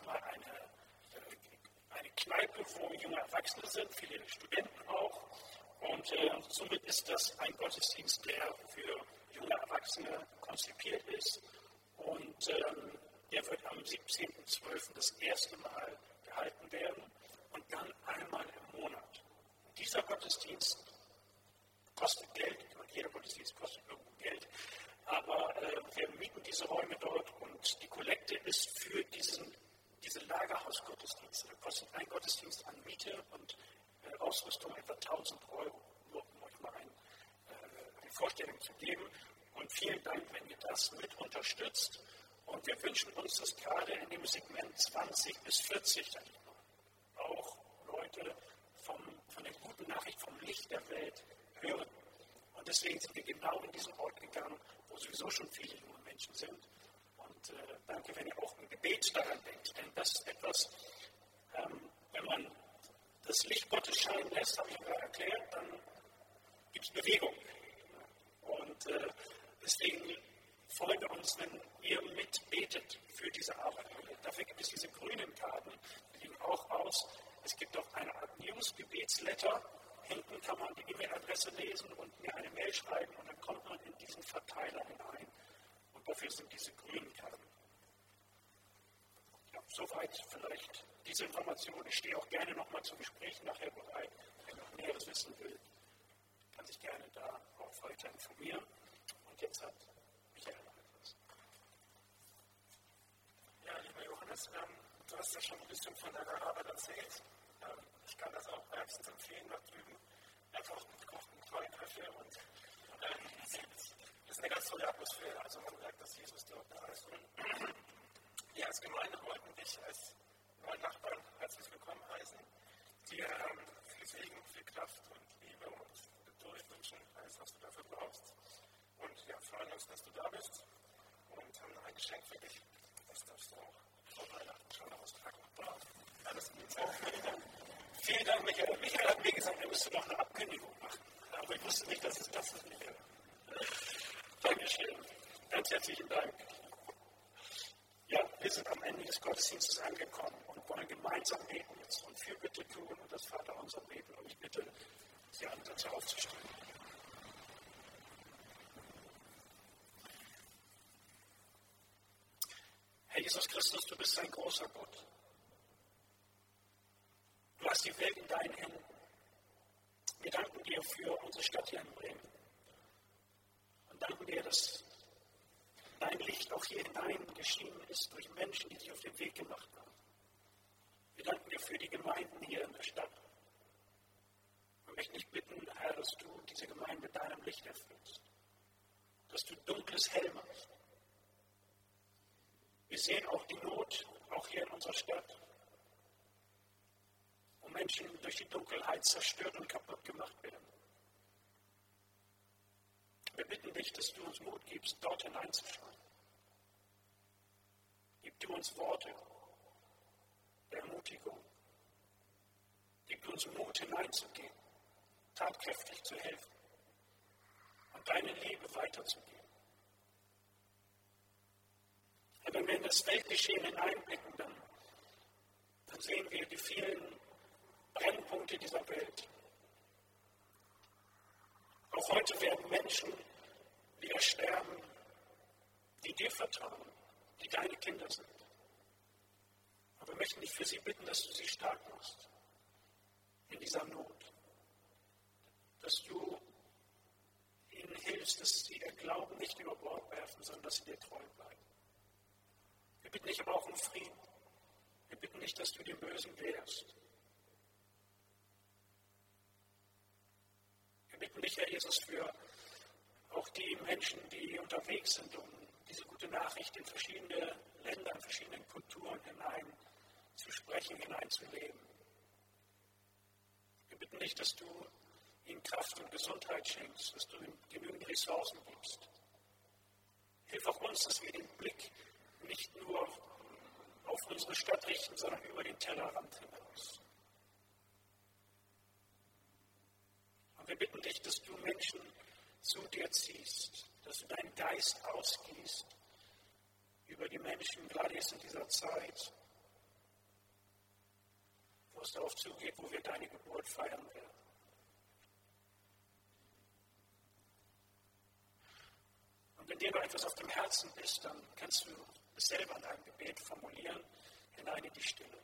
Speaker 2: Kneipe, wo junge Erwachsene sind, viele Studenten auch. Und somit ist das ein Gottesdienst, der für junge Erwachsene konzipiert ist. Und der wird am 17.12. das erste Mal gehalten werden und dann einmal im Monat. Dieser Gottesdienst kostet Geld und jeder Gottesdienst kostet irgendwo Geld, aber wir mieten diese Räume dort und die Kollekte ist für diese Lagerhausgottesdienste. Da kostet ein Gottesdienst an Miete und Ausrüstung etwa 1.000 €, nur um euch mal eine Vorstellung zu geben. Und vielen Dank, wenn ihr das mit unterstützt. Und wir wünschen uns, dass gerade in dem Segment 20 bis 40 auch Leute von der guten Nachricht vom Licht der Welt hören. Und deswegen sind wir genau in diesen Ort gegangen, wo sowieso schon viele junge Menschen sind. Und danke, wenn ihr auch im Gebet daran denkt. Denn das ist etwas, wenn man das Licht Gottes scheinen lässt, habe ich gerade erklärt, dann gibt es Bewegung. Und deswegen freuen wir uns, wenn ihr mitbetet für diese Arbeit. Dafür gibt es diese grünen Karten, die liegen auch aus. Es gibt auch eine Art News-Gebetsletter. Hinten kann man die E-Mail-Adresse lesen und mir eine Mail schreiben und dann kommt man in diesen Verteiler hinein. Und dafür sind diese grünen Karten. Ja, soweit vielleicht diese Information. Ich stehe auch gerne nochmal zum Gespräch nachher bereit. Wer noch Näheres wissen will, kann sich gerne da auch weiter informieren. Und jetzt hat Michael noch etwas.
Speaker 3: Ja, lieber Johannes, du hast ja schon ein bisschen von deiner Arbeit erzählt. Ich kann das auch wärmstens empfehlen, nach drüben einfach mit gekochten Kaffee und das ist eine ganz tolle Atmosphäre. Also man merkt, dass Jesus dort da ist. Und wir als Gemeinde wollten dich als neuen Nachbarn herzlich willkommen heißen, dir viel Segen, viel Kraft und Liebe und Geduld wünschen, alles was du dafür brauchst. Und ja, freuen uns, dass du da bist und haben noch ein Geschenk für dich. Das darfst du auch vor Weihnachten schon auspacken. Alles Gute.
Speaker 2: Vielen Dank, Michael. Michael hat mir gesagt, er müsste noch eine Abkündigung machen. Aber ich wusste nicht, dass es das ist, Michael. Dankeschön. Ganz herzlichen Dank. Ja, wir sind am Ende des Gottesdienstes angekommen und wollen gemeinsam beten jetzt und Fürbitte tun und das Vaterunser beten. Und ich bitte Sie alle dazu aufzustehen. Herr Jesus Christus, du bist ein großer Gott. Du hast die Welt in deinen Händen. Wir danken dir für unsere Stadt hier in Bremen. Und danken dir, dass dein Licht auch hier hinein geschienen ist durch Menschen, die sich auf den Weg gemacht haben. Wir danken dir für die Gemeinden hier in der Stadt. Wir möchten dich bitten, Herr, dass du diese Gemeinde mit deinem Licht erfüllst. Dass du Dunkles hell machst. Wir sehen auch die Not, auch hier in unserer Stadt, wo Menschen durch die Dunkelheit zerstört und kaputt gemacht werden. Wir bitten dich, dass du uns Mut gibst, dort hineinzuschauen. Gib du uns Worte der Ermutigung. Gib uns Mut hineinzugehen, tatkräftig zu helfen und deine Liebe weiterzugeben. Und wenn wir in das Weltgeschehen hineinblicken, dann sehen wir die vielen Brennpunkte dieser Welt. Auch heute werden Menschen wieder sterben, die dir vertrauen, die deine Kinder sind. Aber wir möchten dich für sie bitten, dass du sie stark machst in dieser Not. Dass du ihnen hilfst, dass sie ihr Glauben nicht über Bord werfen, sondern dass sie dir treu bleiben. Wir bitten dich aber auch um Frieden. Wir bitten dich, dass du dem Bösen wehrst. Wir bitten dich, Herr Jesus, für auch die Menschen, die unterwegs sind, um diese gute Nachricht in verschiedene Länder, in verschiedenen Kulturen hinein zu sprechen, hineinzuleben. Wir bitten dich, dass du ihnen Kraft und Gesundheit schenkst, dass du ihnen genügend Ressourcen gibst. Hilf auch uns, dass wir den Blick nicht nur auf unsere Stadt richten, sondern über den Tellerrand hinaus. Und wir bitten dich, dass du Menschen zu dir ziehst, dass du deinen Geist ausgießt über die Menschen, gerade jetzt in dieser Zeit, wo es darauf zugeht, wo wir deine Geburt feiern werden. Und wenn dir noch etwas auf dem Herzen ist, dann kannst du es selber in deinem Gebet formulieren, hinein in die Stille.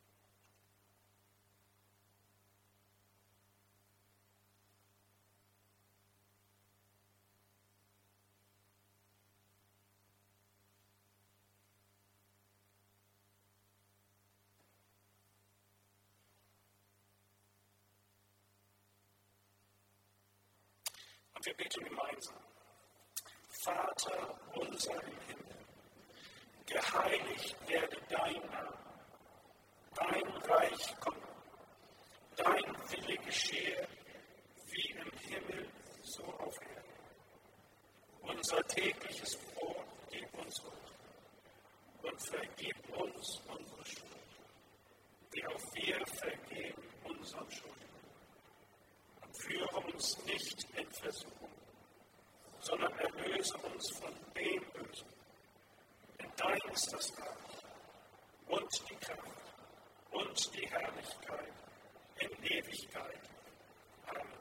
Speaker 2: Und wir beten gemeinsam. Vater unser im Himmel, geheiligt werde dein Name, dein Reich komme, dein Wille geschehe, wie im Himmel, so auf Erden. Unser tägliches Brot gib uns heute und vergib uns unsere Schuld, wie auch wir vergeben unseren Schuldigen. Und führe uns nicht in Versuchung, sondern erlöse uns von dem Bösen. Denn dein ist das Reich und die Kraft und die Herrlichkeit in Ewigkeit. Amen.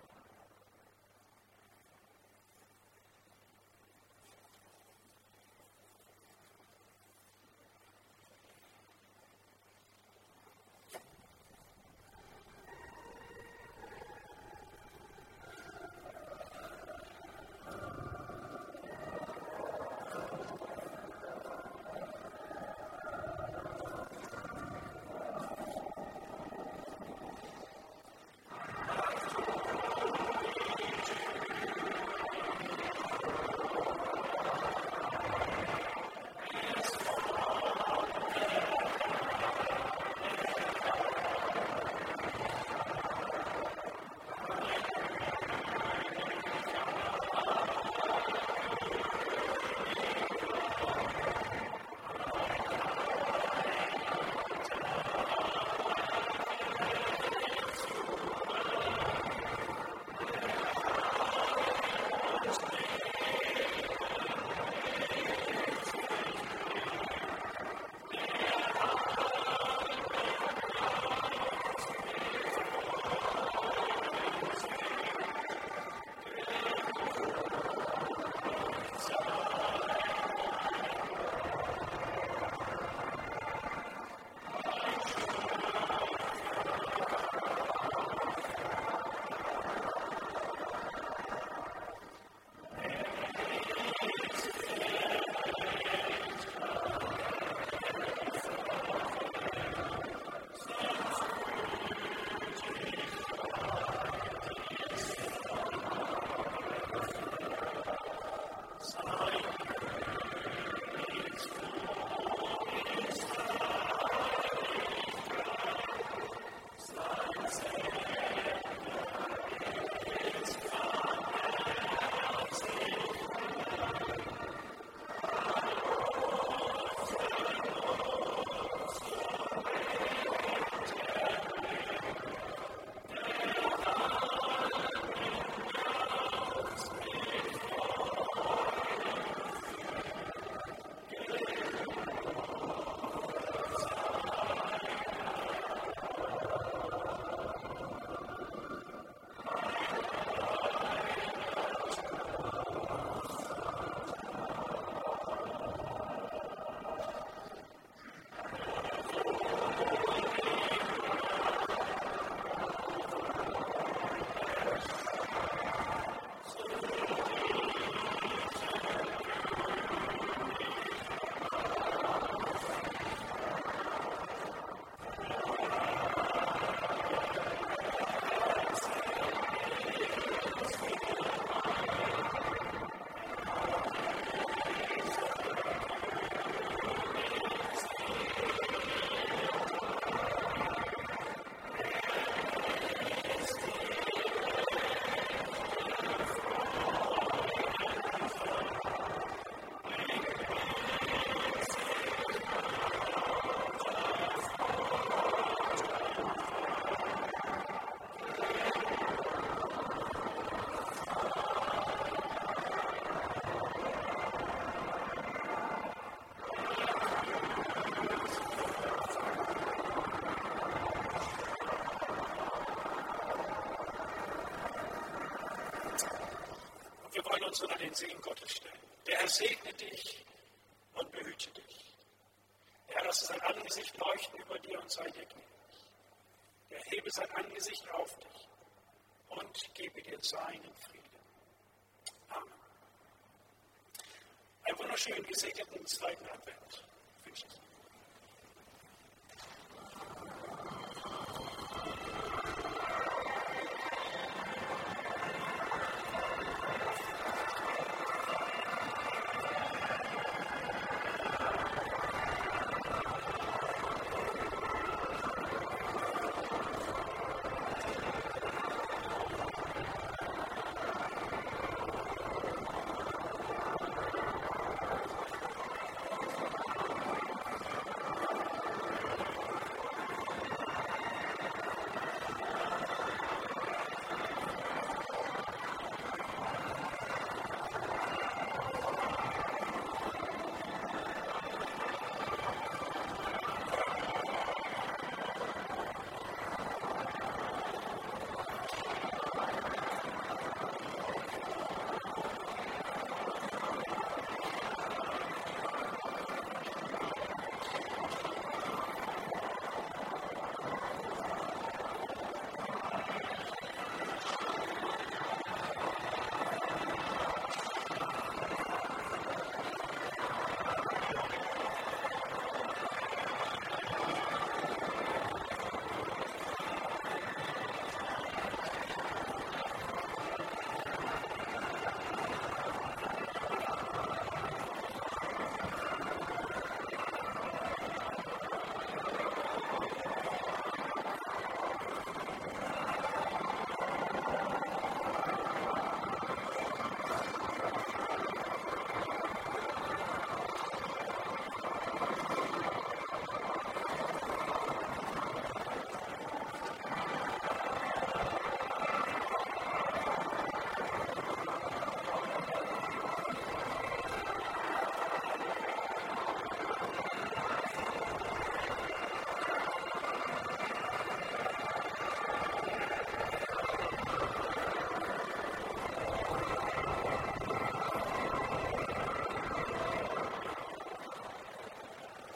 Speaker 2: Wir wollen uns unter den Segen Gottes stellen. Der Herr segne dich und behüte dich. Der Herr lasse sein Angesicht leuchten über dir und sei dir gnädig. Er hebe sein Angesicht auf dich und gebe dir seinen Frieden. Amen. Einen wunderschönen gesegneten zweiten Advent wünsche ich Ihnen.